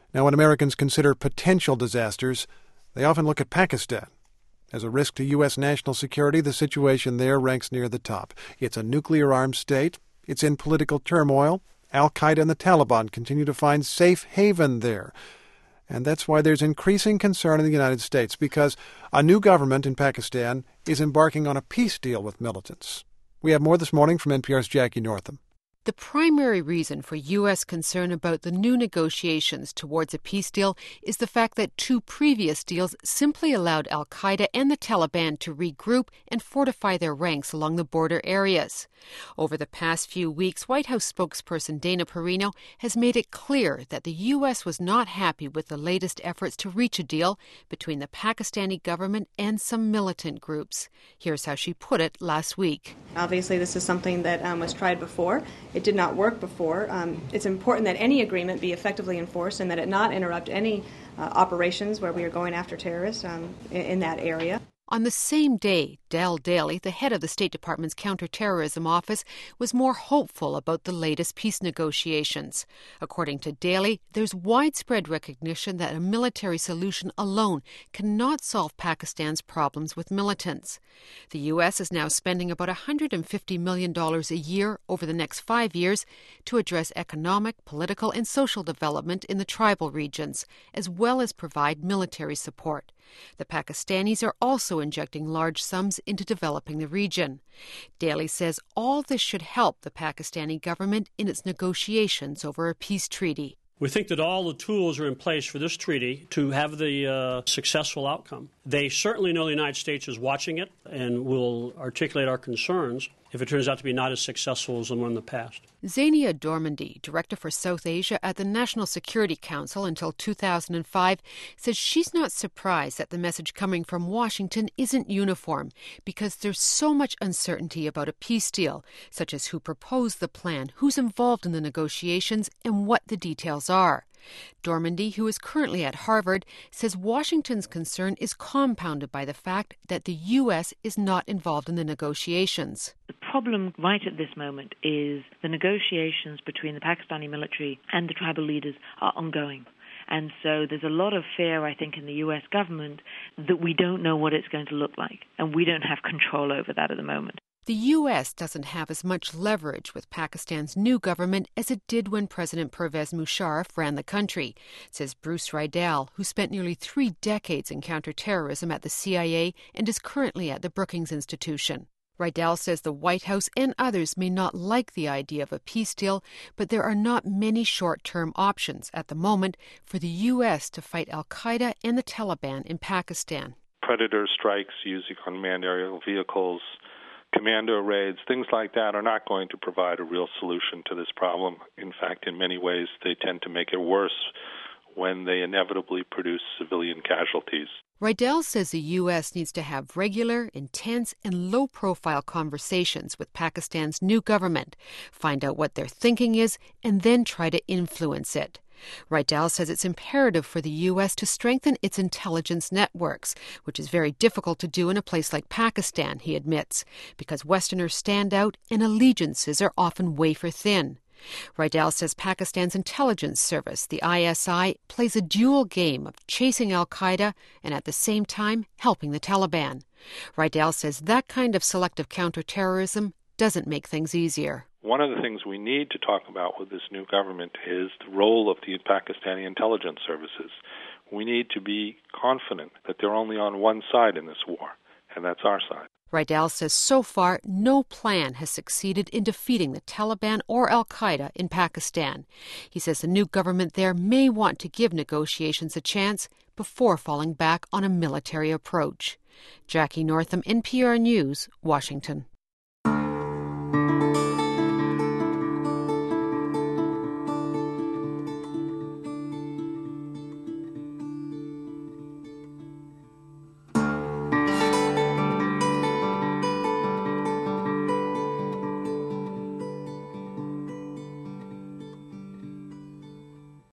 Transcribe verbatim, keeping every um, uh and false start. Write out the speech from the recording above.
Now, when Americans consider potential disasters, they often look at Pakistan. As a risk to U S national security, the situation there ranks near the top. It's a nuclear-armed state. It's in political turmoil. Al-Qaeda and the Taliban continue to find safe haven there. And that's why there's increasing concern in the United States, because a new government in Pakistan is embarking on a peace deal with militants. We have more this morning from N P R's Jackie Northam. The primary reason for U S concern about the new negotiations towards a peace deal is the fact that two previous deals simply allowed al-Qaeda and the Taliban to regroup and fortify their ranks along the border areas. Over the past few weeks, White House spokesperson Dana Perino has made it clear that the U S was not happy with the latest efforts to reach a deal between the Pakistani government and some militant groups. Here's how she put it last week. Obviously, this is something that um, was tried before. It did not work before. Um, it's important that any agreement be effectively enforced and that it not interrupt any uh, operations where we are going after terrorists um, in, in that area. On the same day, Dell Daly, the head of the State Department's counterterrorism office, was more hopeful about the latest peace negotiations. According to Daly, there's widespread recognition that a military solution alone cannot solve Pakistan's problems with militants. The U S is now spending about one hundred fifty million dollars a year over the next five years to address economic, political, and social development in the tribal regions, as well as provide military support. The Pakistanis are also injecting large sums into developing the region. Daly says all this should help the Pakistani government in its negotiations over a peace treaty. We think that all the tools are in place for this treaty to have the uh, successful outcome. They certainly know the United States is watching it and will articulate our concerns if it turns out to be not as successful as the one in the past. Zania Dormandy, Director for South Asia at the National Security Council until two thousand five, says she's not surprised that the message coming from Washington isn't uniform because there's so much uncertainty about a peace deal, such as who proposed the plan, who's involved in the negotiations, and what the details are. Dormandy, who is currently at Harvard, says Washington's concern is compounded by the fact that the U S is not involved in the negotiations. The problem right at this moment is the negotiations between the Pakistani military and the tribal leaders are ongoing. And so there's a lot of fear, I think, in the U S government that we don't know what it's going to look like, and we don't have control over that at the moment. The U S doesn't have as much leverage with Pakistan's new government as it did when President Pervez Musharraf ran the country, says Bruce Riedel, who spent nearly three decades in counterterrorism at the C I A and is currently at the Brookings Institution. Riedel says the White House and others may not like the idea of a peace deal, but there are not many short-term options at the moment for the U S to fight al-Qaeda and the Taliban in Pakistan. Predator strikes using unmanned aerial vehicles, commando raids, things like that are not going to provide a real solution to this problem. In fact, in many ways, they tend to make it worse when they inevitably produce civilian casualties. Riedel says the U S needs to have regular, intense, and low-profile conversations with Pakistan's new government, find out what their thinking is, and then try to influence it. Riedel says it's imperative for the U S to strengthen its intelligence networks, which is very difficult to do in a place like Pakistan, he admits, because Westerners stand out and allegiances are often wafer-thin. Riedel says Pakistan's intelligence service, the I S I, plays a dual game of chasing al-Qaeda and at the same time helping the Taliban. Riedel says that kind of selective counterterrorism doesn't make things easier. One of the things we need to talk about with this new government is the role of the Pakistani intelligence services. We need to be confident that they're only on one side in this war, and that's our side. Riedel says so far no plan has succeeded in defeating the Taliban or al-Qaeda in Pakistan. He says the new government there may want to give negotiations a chance before falling back on a military approach. Jackie Northam, N P R News, Washington.